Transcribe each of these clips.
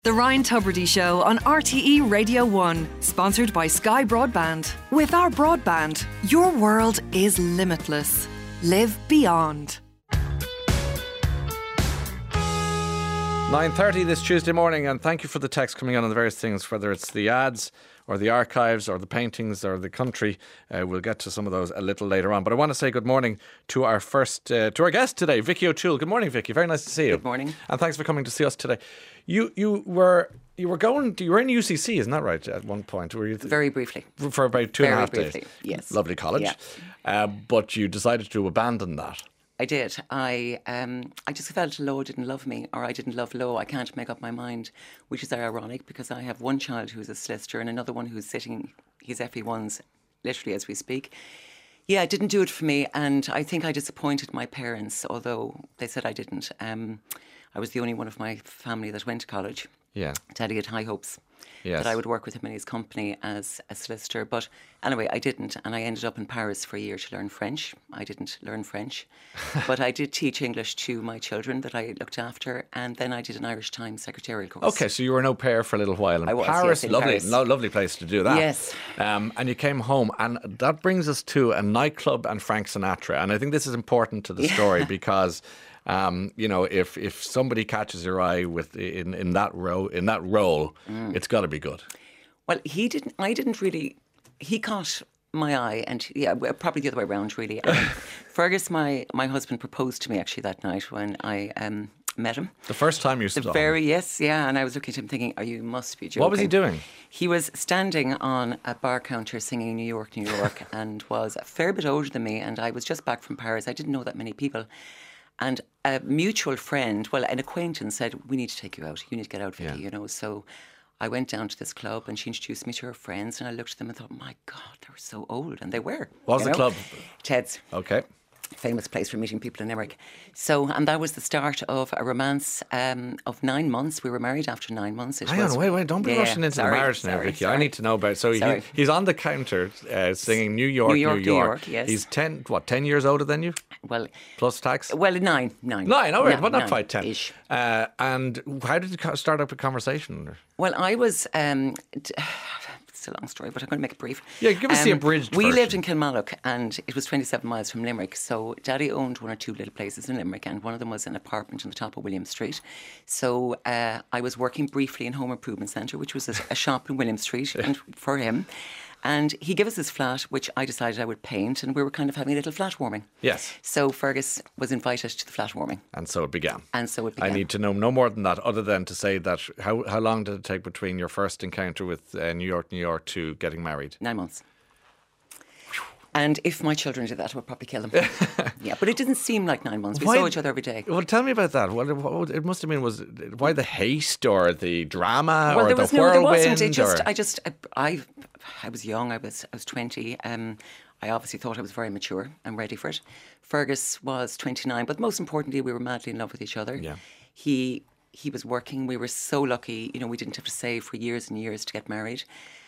The Ryan Tubridy Show on RTE Radio 1, sponsored by Sky Broadband. With our broadband, your world is limitless. Live beyond. 9:30 this Tuesday morning, and thank you for the text coming on the various things, whether it's the ads or the archives or the paintings or the country. We'll get to some of those a little later on. But I want to say good morning to our to our guest today, Vicky O'Toole. Good morning, Vicky. Very nice to see you. Good morning. And thanks for coming to see us today. You were in UCC, isn't that right? At one point, were you? Very briefly. For about two and a half days. Yes. Lovely college. Yeah. But you decided to abandon that. I did. I just felt Lowe didn't love me, or I didn't love Lowe. I can't make up my mind, which is ironic because I have one child who's a solicitor and another one who's sitting his FE1s literally as we speak. Yeah, it didn't do it for me, and I think I disappointed my parents, although they said I didn't. I was the only one of my family that went to college. Yeah. Daddy had high hopes. Yes. That I would work with him in his company as a solicitor. But anyway, I didn't. And I ended up in Paris for a year to learn French. I didn't learn French. But I did teach English to my children that I looked after. And then I did an Irish Times secretarial course. Okay, so you were an au pair for a little while in I was, Paris. yes, in lovely, Paris. Lovely place to do that. Yes. And you came home. And that brings us to a nightclub and Frank Sinatra. And I think this is important to the story because... if somebody catches your eye in that role, it's got to be good. Well, I didn't really. He caught my eye, and probably the other way around, really. Fergus, my husband, proposed to me actually that night when I met him. The first time you saw him? Yes, yeah. And I was looking at him thinking, you must be joking. What was he doing? He was standing on a bar counter singing New York, New York, and was a fair bit older than me. And I was just back from Paris. I didn't know that many people. And a mutual friend, an acquaintance said, we need to take you out. You need to get out, Vicky, So I went down to this club and she introduced me to her friends and I looked at them and thought, my God, they were so old. And they were. What was the club? Ted's. Okay. Famous place for meeting people in Limerick. So, and that was the start of a romance of 9 months. We were married after 9 months. Hang on, wait, don't be rushing into the marriage now, Vicky. I need to know about it. So he's on the counter singing New York, New York. Yes. He's 10 years older than you? Well, plus tax? Well, 9. 9, all right, well, not quite 10. Ish. And how did you start up a conversation? Well, I was... It's a long story, but I'm going to make it brief. Yeah, give us the abridged We version. lived in Kilmallock and it was 27 miles from Limerick. So Daddy owned one or two little places in Limerick and one of them was an apartment on the top of William Street. So I was working briefly in Home Improvement Centre, which was a shop in William Street and for him. And he gave us his flat, which I decided I would paint, and we were kind of having a little flat warming. Yes. So Fergus was invited to the flat warming. And so it began. I need to know no more than that, other than to say that how long did it take between your first encounter with New York to getting married? 9 months. And if my children did that, I would probably kill them. Yeah, but it didn't seem like 9 months. We saw each other every day. Well, tell me about that. What it must have been why the haste or the drama or the whirlwind? There wasn't. I was young. I was 20. I obviously thought I was very mature and ready for it. Fergus was 29, but most importantly, we were madly in love with each other. Yeah. He was working. We were so lucky. We didn't have to save for years and years to get married.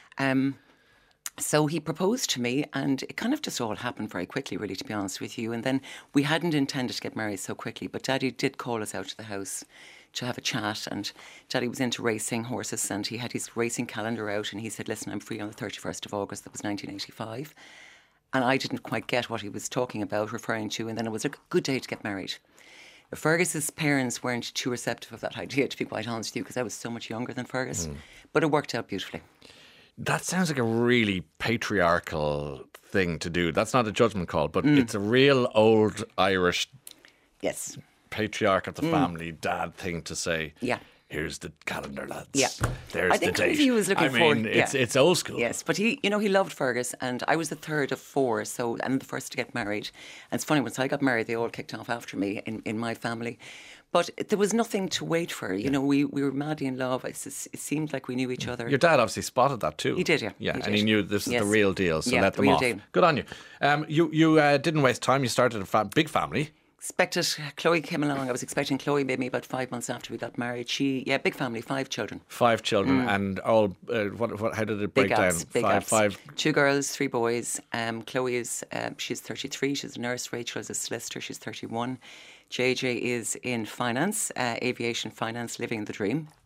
So he proposed to me and it kind of just all happened very quickly, really, to be honest with you. And then we hadn't intended to get married so quickly, but Daddy did call us out to the house to have a chat. And Daddy was into racing horses and he had his racing calendar out and he said, listen, I'm free on the 31st of August. That was 1985. And I didn't quite get what he was talking about, referring to. And then it was a good day to get married. Fergus's parents weren't too receptive of that idea, to be quite honest with you, because I was so much younger than Fergus. But it worked out beautifully. That sounds like a really patriarchal thing to do. That's not a judgment call, but it's a real old Irish patriarch of the family, dad thing to say. Yeah. Here's the calendar, lads. Yeah. There's I think the date. he was looking for... It's old school. Yes, but he loved Fergus and I was the third of four, and the first to get married. And it's funny, once I got married, they all kicked off after me in my family. But there was nothing to wait for. We were madly in love. It seemed like we knew each other. Your dad obviously spotted that too. He did, yeah. Yeah, he and he knew this is the real deal, so let them real off. Deal. Good on you. You didn't waste time. You started a big family. Chloe came along. I was expecting Chloe maybe about 5 months after we got married. Big family, 5 children. 5 children, and all. How did it break down? Big five. 2 girls, 3 boys. Chloe is she's 33. She's a nurse. Rachel is a solicitor. She's 31. JJ is in finance, aviation finance, living the dream.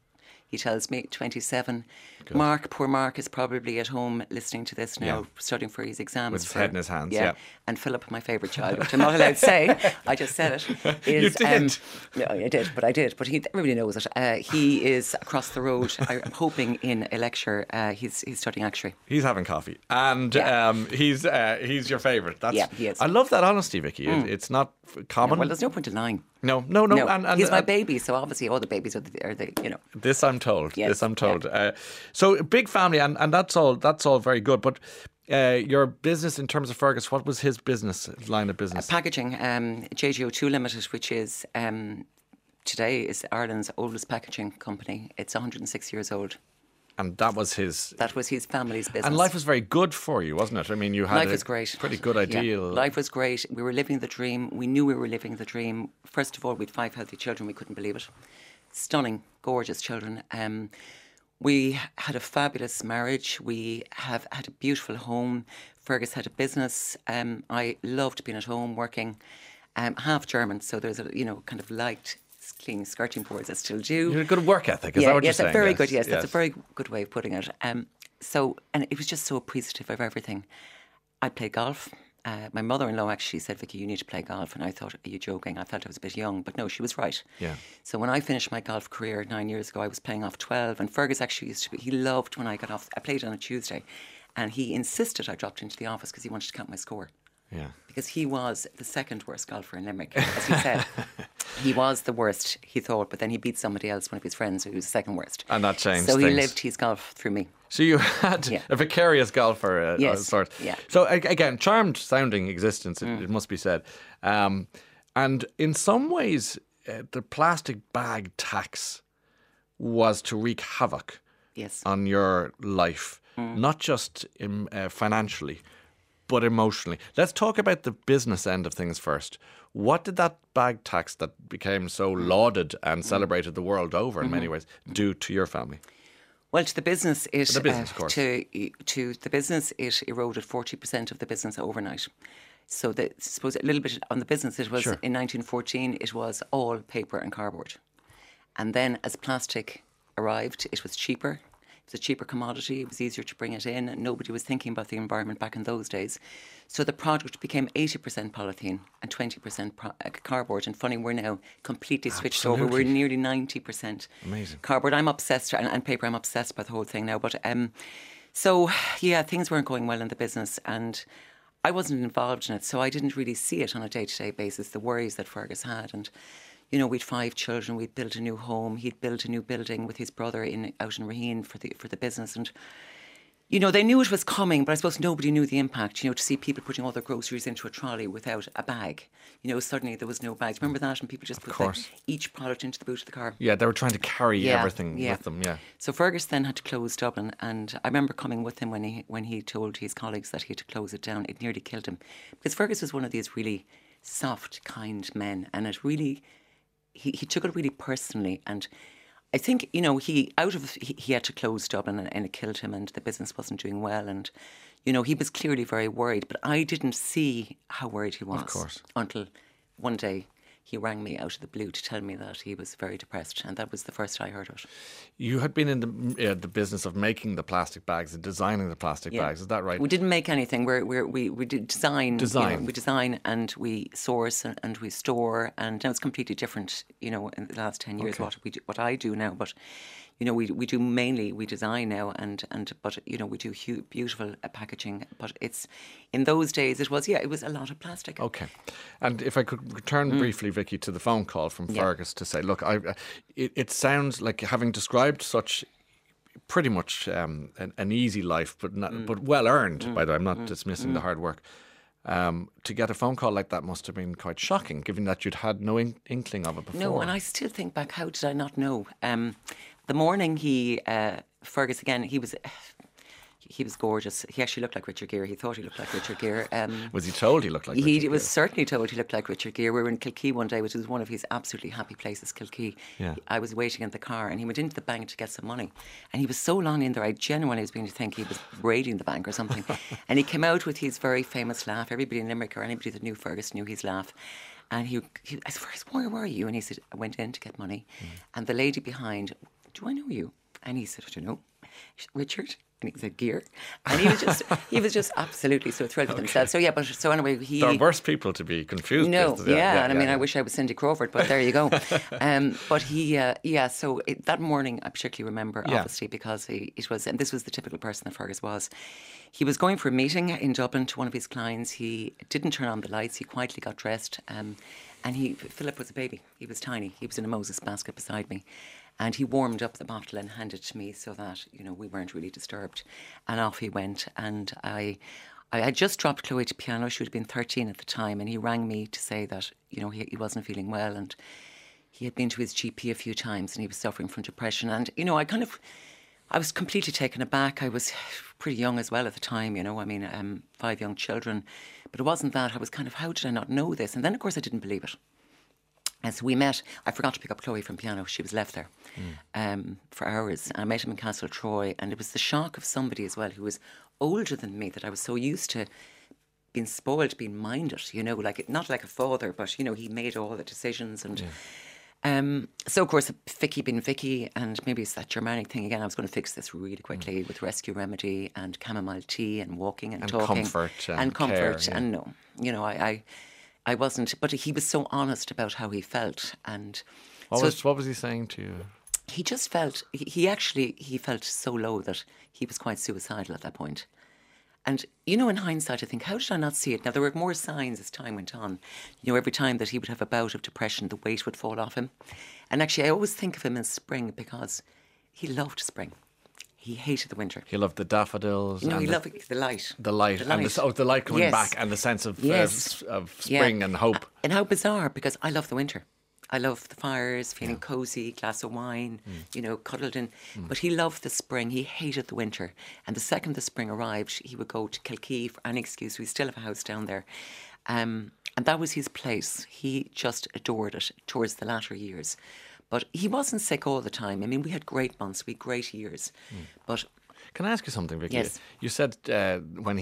he tells me, 27. Good. Mark, poor Mark, is probably at home listening to this now, Yeah. studying for his exams. With his head in his hands, yeah. And Philip, my favourite child, which I'm not allowed to say, I just said it. Is, You did? No, I did. But everybody knows it. He is across the road, I'm hoping in a lecture. He's studying actuary. He's having coffee, and he's your favourite. Yeah, he is. I love that honesty, Vicky. It's not common. Well, there's no point in lying. No. And he's my baby, so obviously all the babies are the This I'm told. Yes, This I'm told. So big family, and that's all very good. But your business in terms of Fergus, what was his business line of business? Packaging, JGO2 Limited, which is today is Ireland's oldest packaging company. It's 106 years old. And that was his family's business. And life was very good for you, wasn't it? I mean, you had life was great. Pretty good ideal. Yeah. Life was great. We were living the dream. We knew we were living the dream. First of all, we had 5 healthy children. We couldn't believe it. Stunning, gorgeous children. We had a fabulous marriage. We have had a beautiful home. Fergus had a business. I loved being at home working. Half German, so there's a kind of light clean skirting boards. I still do. You had a good work ethic. Is that what you're saying? Very good. Yes, that's a very good way of putting it. And it was just so appreciative of everything. I played golf. My mother-in-law actually said, "Vicky, you need to play golf." And I thought, "Are you joking?" I felt I was a bit young, but no, she was right. Yeah. So when I finished my golf career 9 years ago, I was playing off 12, and Fergus actually he loved when I got off. I played on a Tuesday, and he insisted I dropped into the office because he wanted to count my score. Yeah. Because he was the second worst golfer in Limerick, as he said. He was the worst, he thought, but then he beat somebody else, one of his friends, who was the second worst. And that changed So he things. lived his golf through me. So you had a vicarious golfer of sort. Yeah. So again, charmed sounding existence, it must be said. And in some ways, the plastic bag tax was to wreak havoc on your life, not just financially, but emotionally. Let's talk about the business end of things first. What did that bag tax that became so lauded and celebrated the world over in many ways do to your family? Well, to the business, it of course. to the business, it eroded 40% of the business overnight. So, suppose a little bit on the business. It was in 1914. It was all paper and cardboard, and then as plastic arrived, it was cheaper. It was a cheaper commodity. It was easier to bring it in. Nobody was thinking about the environment back in those days. So the product became 80% polythene and 20% cardboard. And funny, we're now completely switched over. We're nearly 90% Amazing. cardboard. I'm obsessed, and paper, I'm obsessed by the whole thing now. But so, things weren't going well in the business, and I wasn't involved in it. So I didn't really see it on a day-to-day basis, the worries that Fergus had. And we'd 5 children. We'd built a new home. He'd built a new building with his brother out in Raheen for the business. And they knew it was coming, but I suppose nobody knew the impact. To see people putting all their groceries into a trolley without a bag. Suddenly there was no bags. Remember that? And people just put each product into the boot of the car. Yeah, they were trying to carry everything with them. Yeah. So Fergus then had to close Dublin, and I remember coming with him when he told his colleagues that he had to close it down. It nearly killed him, because Fergus was one of these really soft, kind men, and it really. He took it really personally, and I think he had to close Dublin, and it killed him, and the business wasn't doing well, and he was clearly very worried, but I didn't see how worried he was, of course, until one day he rang me out of the blue to tell me that he was very depressed, and that was the first I heard of it. You had been in the business of making the plastic bags and designing the plastic bags, is that right? We didn't make anything. We did design. Design. We design and we source and we store, and now it's completely different. In the last 10 years, what I do now, but. We do mainly, we design now, but we do beautiful packaging. But it's, in those days, it was a lot of plastic. Okay. And if I could return briefly, Vicky, to the phone call from Fergus to say, look, it sounds like, having described such pretty much an easy life, but well earned, by the way, I'm not dismissing the hard work. To get a phone call like that must have been quite shocking, given that you'd had no inkling of it before. No, and I still think back, how did I not know? The morning Fergus again, he was gorgeous. He actually looked like Richard Gere. He thought he looked like Richard Gere. Was he told he looked like Richard Gere? He was certainly told he looked like Richard Gere. We were in Kilkee one day, which was one of his absolutely happy places, Kilkee. Yeah. I was waiting in the car, and he went into the bank to get some money. And he was so long in there, I genuinely was beginning to think he was raiding the bank or something. And he came out with his very famous laugh. Everybody in Limerick, or anybody that knew Fergus, knew his laugh. And I said, "Fergus, where were you?" And he said, "I went in to get money." And the lady behind, "Do I know you?" And he said, I don't know, Richard. And he said, gear. And he was just absolutely so thrilled with himself. So so anyway, there are worse people to be confused with. I mean, I wish I was Cindy Crawford, but there you go. But so that morning I particularly remember, obviously, because this was the typical person that Fergus was. He was going for a meeting in Dublin to one of his clients. He didn't turn on the lights. He quietly got dressed. And Philip was a baby. He was tiny. He was in a Moses basket beside me. And he warmed up the bottle and handed it to me so that, we weren't really disturbed. And off he went. And I had just dropped Chloe to piano. She would have been 13 at the time. And he rang me to say that, he wasn't feeling well. And he had been to his GP a few times and he was suffering from depression. And, I was completely taken aback. I was pretty young as well at the time, 5 young children. But it wasn't that. I was kind of, how did I not know this? And then, of course, I didn't believe it. And so we met. I forgot to pick up Chloe from piano. She was left there for hours. And I met him in Castle Troy. And it was the shock of somebody as well who was older than me, that I was so used to being spoiled, being minded, not like a father, but, he made all the decisions. And so, of course, Vicky being Vicky, and maybe it's that Germanic thing again. I was going to fix this really quickly with Rescue Remedy and chamomile tea and walking and talking. Comfort and comfort. Care, and I wasn't, but he was so honest about how he felt. And what was he saying to you? He just felt, he felt so low that he was quite suicidal at that point. And, in hindsight, I think, how did I not see it? Now, there were more signs as time went on. Every time that he would have a bout of depression, the weight would fall off him. And actually, I always think of him in spring because he loved spring. He hated the winter. He loved the daffodils. No, he loved the light. The light. And the light coming back and the sense of spring and hope. And how bizarre, because I love the winter. I love the fires, feeling cosy, glass of wine, cuddled in. But he loved the spring. He hated the winter. And the second the spring arrived, he would go to Kilkee for any excuse. We still have a house down there. And that was his place. He just adored it towards the latter years. But he wasn't sick all the time. I mean, we had great months, we had great years. But can I ask you something, Vicky? Yes. You said when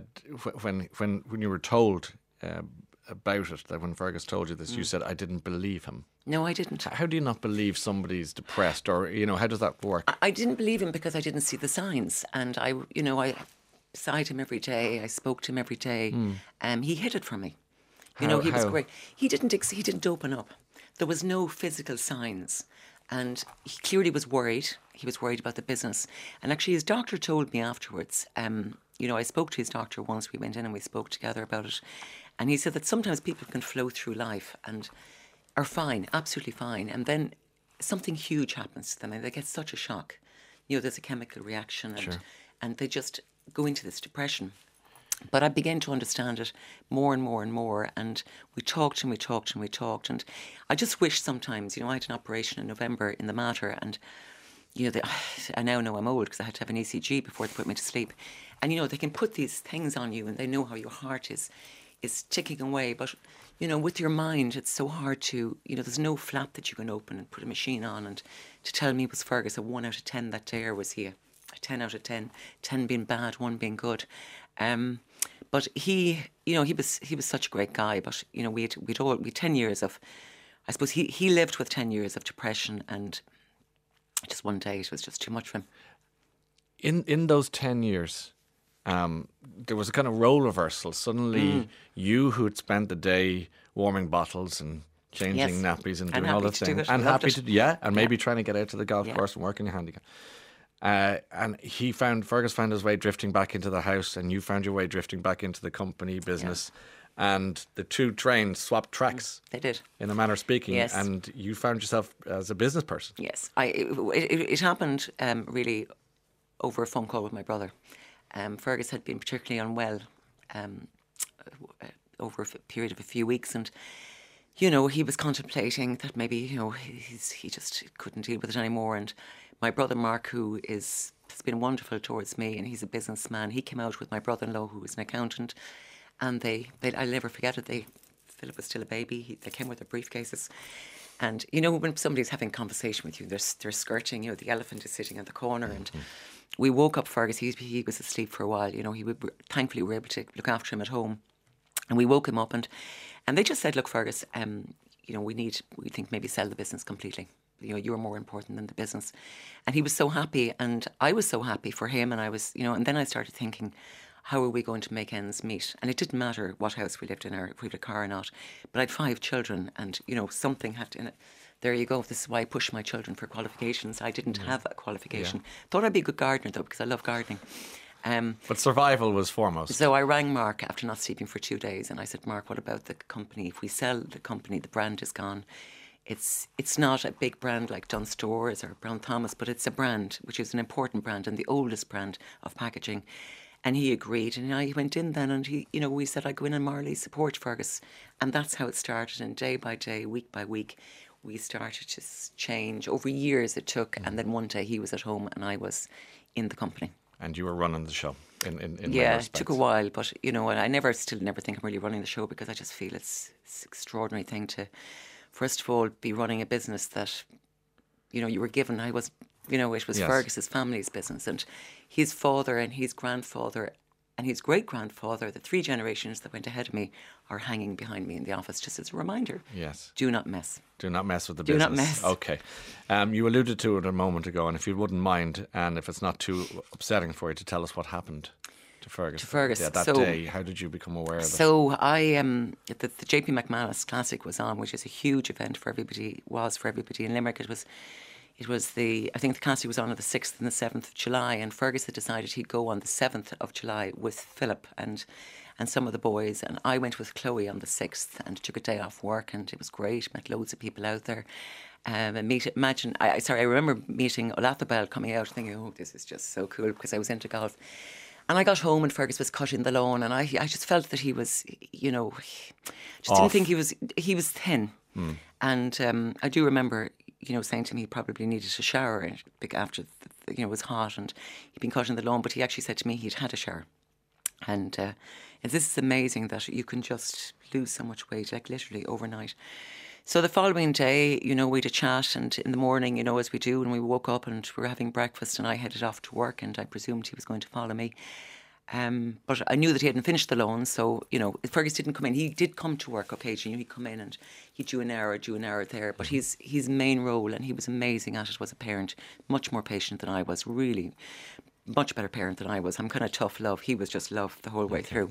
you were told about it, that when Fergus told you this, you said, I didn't believe him. No, I didn't. How do you not believe somebody's depressed, or how does that work? I didn't believe him because I didn't see the signs, and I beside him every day. I spoke to him every day. He hid it from me. He was great. He didn't open up. There was no physical signs. And he clearly was worried. He was worried about the business. And actually his doctor told me afterwards, I spoke to his doctor once. We went in and we spoke together about it. And he said that sometimes people can flow through life and are fine, absolutely fine. And then something huge happens to them and they get such a shock. There's a chemical reaction and they just go into this depression. But I began to understand it more and more and more. And we talked and we talked and we talked. And I just wish sometimes, I had an operation in November in the Mater. And, I now know I'm old because I had to have an ECG before they put me to sleep. And, they can put these things on you and they know how your heart is ticking away. But, with your mind, it's so hard to, there's no flap that you can open and put a machine on. And to tell me was Fergus a 1 out of 10 that day, or was he a 10 out of 10, 10 being bad, 1 being good. But he was such a great guy. But we had 10 years of, I suppose he lived with 10 years of depression, and just one day it was just too much for him. In those 10 years, there was a kind of role reversal. Suddenly, you who had spent the day warming bottles and changing nappies and doing all the things, and happy to and maybe trying to get out to the golf course and work in your handicap. And Fergus found his way drifting back into the house, and you found your way drifting back into the company business. And the two trains swapped tracks. They did, in a manner of speaking. Yes. And you found yourself as a business person. Yes, it happened really over a phone call with my brother. Fergus had been particularly unwell over a period of a few weeks, and he was contemplating that maybe he just couldn't deal with it anymore. And my brother Mark, who has been wonderful towards me, and he's a businessman, he came out with my brother-in-law, who was an accountant, and I'll never forget it. Philip was still a baby. They came with their briefcases, and when somebody's having a conversation with you, they're skirting. The elephant is sitting in the corner, and we woke up Fergus. He was asleep for a while. Thankfully we were able to look after him at home, and we woke him up, and they just said, look, Fergus, we think maybe sell the business completely. you're more important than the business. And he was so happy, and I was so happy for him. And I was, and then I started thinking, how are we going to make ends meet? And it didn't matter what house we lived in or if we had a car or not. But I had 5 children, and, something had to... There you go. This is why I push my children for qualifications. I didn't have a qualification. Thought I'd be a good gardener, though, because I love gardening. But survival was foremost. So I rang Mark after not sleeping for 2 days, and I said, Mark, what about the company? If we sell the company, the brand is gone. It's not a big brand like Dunnes Stores or Brown Thomas, but it's a brand, which is an important brand and the oldest brand of packaging. And he agreed, and I went in then, and we said I'd go in and morally support Fergus. And that's how it started. And day by day, week by week, we started to change. Over years it took, and then one day he was at home and I was in the company. And you were running the show in yeah, it took a while, but I still never think I'm really running the show, because I just feel it's an extraordinary thing to, first of all, be running a business that, you were given. I was, it was Yes. Fergus's family's business, and his father and his grandfather and his great-grandfather, the 3 generations that went ahead of me, are hanging behind me in the office, just as a reminder. Yes. Do not mess. Do not mess with the Do business. not mess. Okay. You alluded to it a moment ago, and if you wouldn't mind, and if it's not too upsetting for you, to tell us what happened to Fergus. To Fergus. Yeah, that day. How did you become aware of it? So I, the JP McManus Classic was on, which is a huge event for everybody, in Limerick. It was I think the Classic was on the 6th and the 7th of July, and Fergus had decided he'd go on the 7th of July with Philip and some of the boys, and I went with Chloe on the 6th and took a day off work, and it was great. Met loads of people out there. I remember meeting Olathe coming out thinking, oh, this is just so cool, because I was into golf. And I got home and Fergus was cutting the lawn, and I just felt that he was, didn't think he was thin. And I do remember, saying to me he probably needed a shower after, it was hot and he'd been cutting the lawn, but he actually said to me he'd had a shower. And this is amazing that you can just lose so much weight, like literally overnight. So the following day, we had a chat, and in the morning, as we do, and we woke up and we were having breakfast, and I headed off to work, and I presumed he was going to follow me. But I knew that he hadn't finished the loan, so, Fergus didn't come in. He did come to work occasionally. He'd come in and he'd do an hour there. But his main role, and he was amazing at it, was a parent, much more patient than I was, really much better parent than I was. I'm kind of tough love. He was just love the whole way through.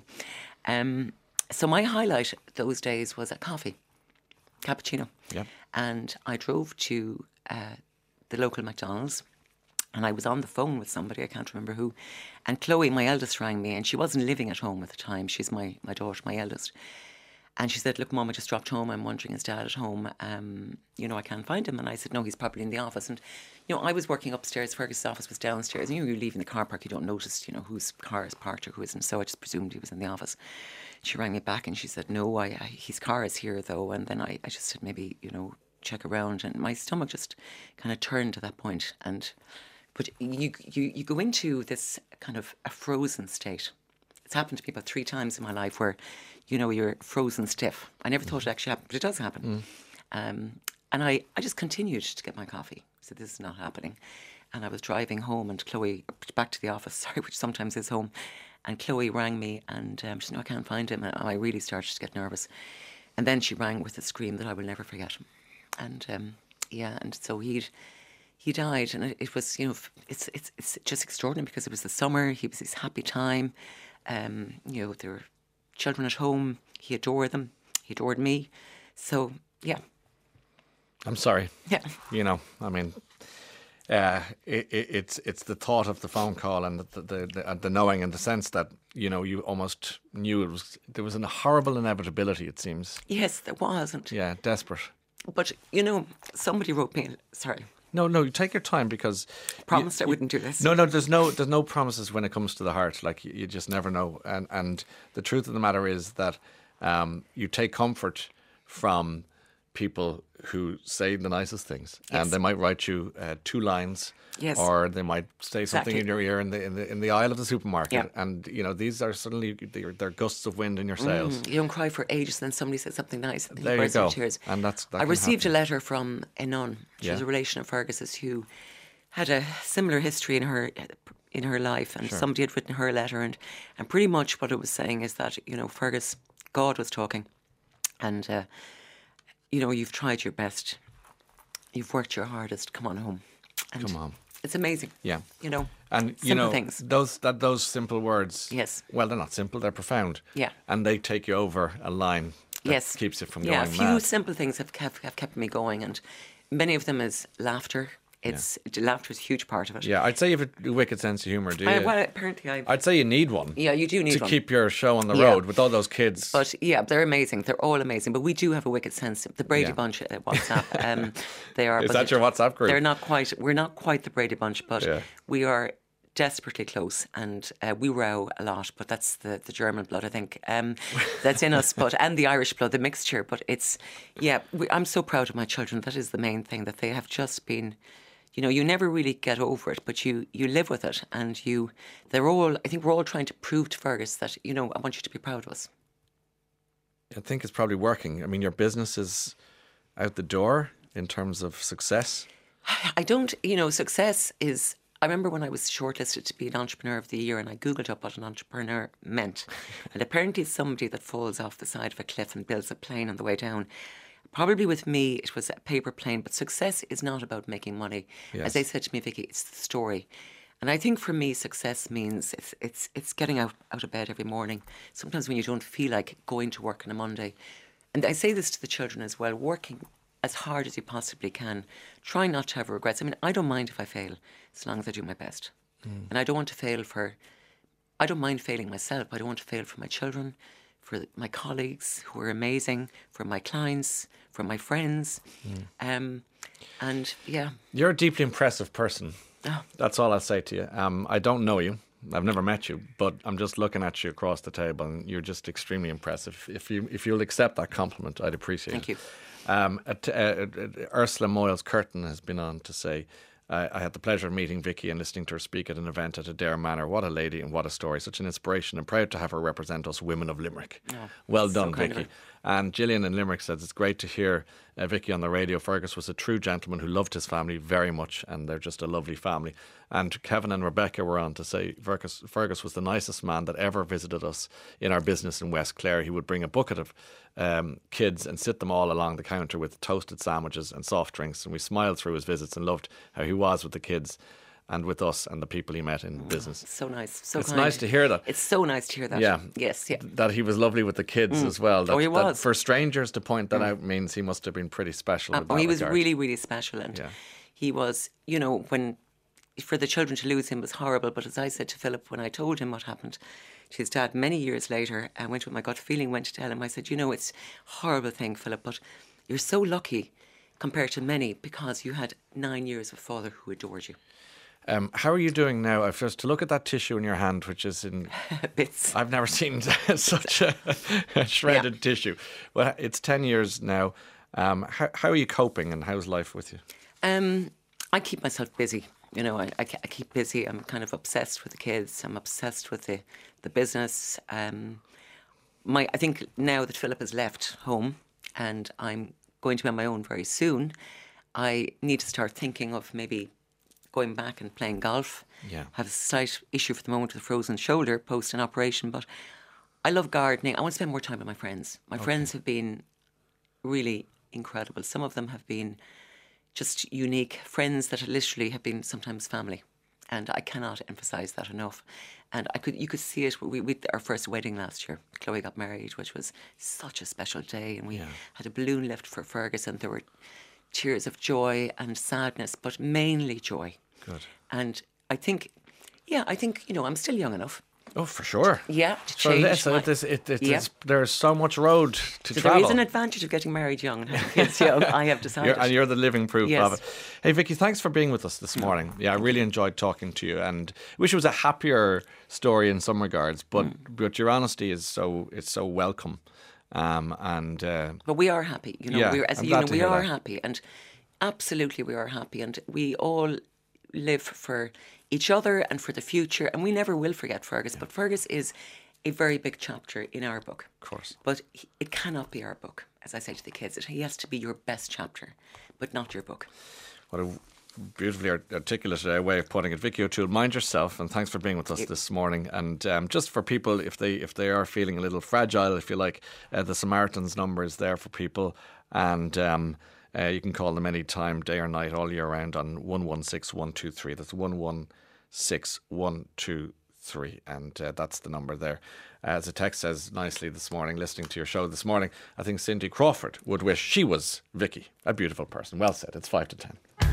So my highlight those days was a coffee, cappuccino. Yep. And I drove to the local McDonald's, and I was on the phone with somebody, I can't remember who, and Chloe, my eldest, rang me, and she wasn't living at home at the time. She's my daughter, my eldest. And she said, look, Mum, I just dropped home. I'm wondering, is Dad at home? I can't find him. And I said, no, he's probably in the office. And, I was working upstairs. Fergus' office was downstairs. And you're leaving the car park, you don't notice, whose car is parked or who isn't. So I just presumed he was in the office. She rang me back and she said, no, his car is here, though. And then I just said, maybe, check around. And my stomach just kind of turned at that point. But you go into this kind of a frozen state. It's happened to me about 3 times in my life where, you're frozen stiff. I never thought it actually happened, but it does happen. And I just continued to get my coffee. So this is not happening. And I was driving home, and Chloe, back to the office, which sometimes is home, and Chloe rang me, and she said, no, I can't find him. And I really started to get nervous. And then she rang with a scream that I will never forget. And and so he died, and it was, it's just extraordinary, because it was the summer. He was his happy time. There were children at home. He adored them. He adored me. So yeah. I'm sorry. Yeah. It's the thought of the phone call and the knowing, and the sense that you almost knew there was a horrible inevitability. It seems. Yes, there wasn't. Yeah, desperate. But somebody wrote me. Sorry. No, you take your time, because promised I wouldn't do this. No, there's no promises when it comes to the heart. Like, you just never know. And the truth of the matter is that you take comfort from people who say the nicest things, yes. and they might write you 2 lines, yes. or they might say something in your ear in the aisle of the supermarket, yeah. and these are suddenly they're gusts of wind in your sails. You don't cry for ages, and then somebody says something nice, and there you go. Tears. And that I received happen. a letter from a nun. She was a relation of Fergus's who had a similar history in her life, and sure. somebody had written her a letter, and pretty much what it was saying is that Fergus, God was talking, and you've tried your best. you've worked your hardest, come on home. And Come on. it's amazing. Yeah. You know, And simple things. those simple words. Yes. Well, they're not simple; they're profound. Yeah. And they take you over a line that Yes. keeps you from Yeah, a going few mad. simple things have kept me going, and many of them is laughter. Laughter is a huge part of it. Yeah, I'd say you have a wicked sense of humour, do you? Well, apparently I'd say you need one. Yeah, you do need to one. keep your show on the Yeah. road with all those kids. But yeah, they're amazing. They're all amazing. But we do have a wicked sense. The Brady Yeah. Bunch at WhatsApp. They are. Is but that your WhatsApp group? They're not quite. We're not quite the Brady Bunch, but Yeah. we are desperately close, and we row a lot. But that's the German blood, I think. That's in us. But and the Irish blood, the mixture. But it's I'm so proud of my children. That is the main thing, that they have just been. You know, you never really get over it, but you live with it, and I think we're all trying to prove to Fergus that, you know, I want you to be proud of us. I think it's probably working. I mean, your business is out the door in terms of success. I don't, you know, success is. I remember when I was shortlisted to be an Entrepreneur of the Year, and I Googled up what an entrepreneur meant. And apparently it's somebody that falls off the side of a cliff and builds a plane on the way down. Probably with me, it was a paper plane, but success is not about making money. Yes. As they said to me, Vicky, it's the story. And I think for me, success means it's getting out of bed every morning. Sometimes when you don't feel like going to work on a Monday. And I say this to the children as well, working as hard as you possibly can. Try not to have regrets. I mean, I don't mind if I fail, as long as I do my best. And I don't want to fail I don't mind failing myself. I don't want to fail for my children, for my colleagues who are amazing, for my clients, for my friends. And yeah. You're a deeply impressive person. Oh. That's all I'll say to you. I don't know you. I've never met you, but I'm just looking at you across the table, and you're just extremely impressive. If you'll accept that compliment, I'd appreciate Thank it. you. Ursula Moyles Curtin has been on to say, I had the pleasure of meeting Vicky and listening to her speak at an event at Adare Manor. What a lady and what a story. Such an inspiration, and proud to have her represent us women of Limerick. Oh, well so done, kind of Vicky. her. And Gillian in Limerick says, it's great to hear Vicky on the radio. Fergus was a true gentleman who loved his family very much, and they're just a lovely family. And Kevin and Rebecca were on to say, Fergus was the nicest man that ever visited us in our business in West Clare. He would bring a bucket of kids and sit them all along the counter with toasted sandwiches and soft drinks, and we smiled through his visits and loved how he was with the kids and with us and the people he met in business. So nice. So It's kind. nice to hear that. It's so nice to hear that. Yeah. Yes, yeah. That he was lovely with the kids as well. That, he that was. for strangers to point that out means he must have been pretty special. in that He was regard. really, really special. And Yeah. he was, you know, for the children to lose him was horrible. But as I said to Philip when I told him what happened to his dad many years later, I went with my gut feeling, went to tell him, I said, you know, it's a horrible thing, Philip, but you're so lucky compared to many because you had 9 years of a father who adored you. How are you doing now? If I was to look at that tissue in your hand, which is in Bits. I've never seen such a shredded tissue. Well, it's 10 years now. How are you coping, and how's life with you? I keep myself busy. You know, I keep busy. I'm kind of obsessed with the kids. I'm obsessed with the business. I think now that Philip has left home and I'm going to be on my own very soon, I need to start thinking of maybe going back and playing golf. Yeah. Have a slight issue for the moment with a frozen shoulder post an operation, but I love gardening. I want to spend more time with my friends. My friends have been really incredible. Some of them have been just unique friends that literally have been sometimes family, and I cannot emphasise that enough. And you could see it with our first wedding last year. Chloe got married, which was such a special day, and we had a balloon lift for Fergus, and there were tears of joy and sadness, but mainly joy. Good. And I think, you know, I'm still young enough. Oh, for sure. Yeah, to So change. there's so much road to So travel. there is an advantage of getting married young and having kids young. I have decided. And you're the living proof Yes. of it. Hey, Vicky, thanks for being with us this morning. Yeah, I really enjoyed talking to you, and wish it was a happier story in some regards. But your honesty is so welcome. But we are happy, you know. Yeah, I'm glad to We hear are that. happy, and absolutely we are happy, and we all live for each other and for the future, and we never will forget Fergus. But Fergus is a very big chapter in our book, Of course. but it cannot be our book. As I say to the kids, he has to be your best chapter, but not your book. What a beautifully articulate way of putting it. Vicky O'Toole, mind yourself, and thanks for being with us this morning. And just for people, if they are feeling a little fragile, if you like, the Samaritans number is there for people. And You can call them any time, day or night, all year round on 116123. That's 116123, and that's the number there. As a text says nicely this morning, listening to your show this morning, I think Cindy Crawford would wish she was Vicky. A beautiful person. Well said. It's 5 to 10.